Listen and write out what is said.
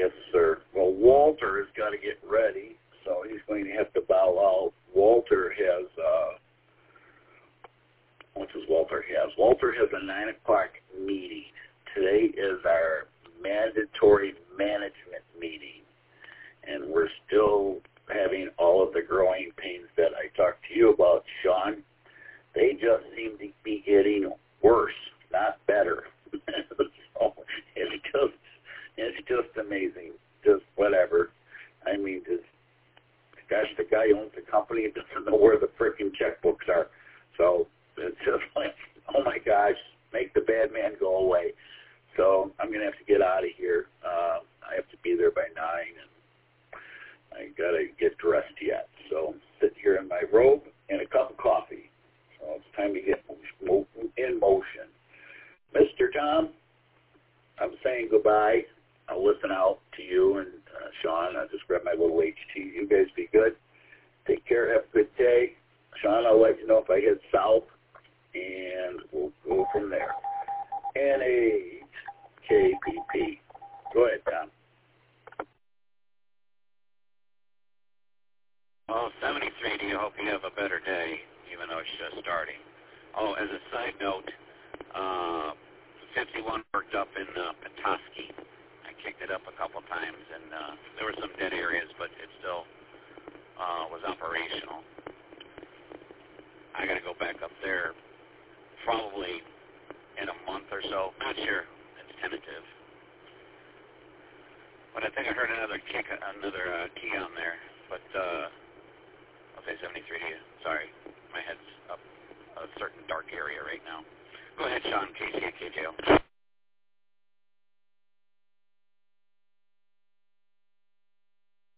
Yes, sir. Well, Walter has got to get ready, so he's going to have to bow out. Walter has, what does Walter have? Walter has a 9 o'clock meeting. Today is our mandatory management meeting, and we're still having all of the growing pains that I talked to you about, Sean. They just seem to be getting worse, not better. So it's just amazing. Just whatever. I mean, just, gosh, the guy who owns the company doesn't know where the freaking checkbooks are. So it's just like, oh my gosh, make the bad man go away. So I'm going to have to get out of here. I have to be there by 9, and I got to get dressed yet. So I'm sitting here in my robe and a cup of coffee. So it's time to get in motion. Mr. Tom, I'm saying goodbye. I'll listen out to you and Sean. I'll just grab my little HT. You guys be good. Take care. Have a good day. Sean, I'll let you know if I head south, and we'll go from there. NAKPP. Go ahead, Tom. Oh, 73, do you hope you have a better day, even though it's just starting? Oh, as a side note, 51 worked up in Petoskey. I kicked it up a couple times, and there were some dead areas, but it still was operational. I got to go back up there probably in a month or so. Not sure. It's tentative. But I think I heard another key on there. But I'll say 73 to you. Sorry. My head's up a certain dark area right now. Go ahead, Sean. KC at KJO.